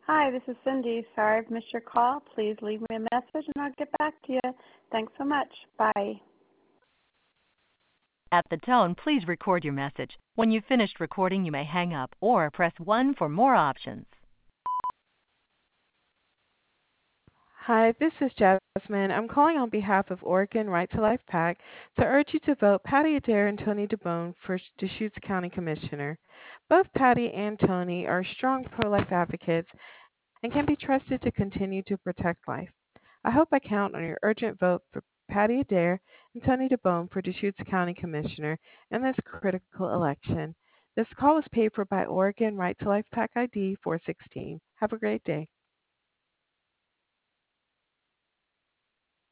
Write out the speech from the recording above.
Hi, this is Cindy. Sorry I've missed your call. Please leave me a message and I'll get back to you. Thanks so much. Bye. At the tone, please record your message. When you've finished recording, you may hang up or press 1 for more options. Hi, this is Jasmine. I'm calling on behalf of Oregon Right to Life PAC to urge you to vote Patty Adair and Tony DeBone for Deschutes County Commissioner. Both Patty and Tony are strong pro-life advocates and can be trusted to continue to protect life. I hope I count on your urgent vote for Patty Adair and Tony DeBone for Deschutes County Commissioner in this critical election. This call was paid for by Oregon Right to Life PAC ID 416. Have a great day.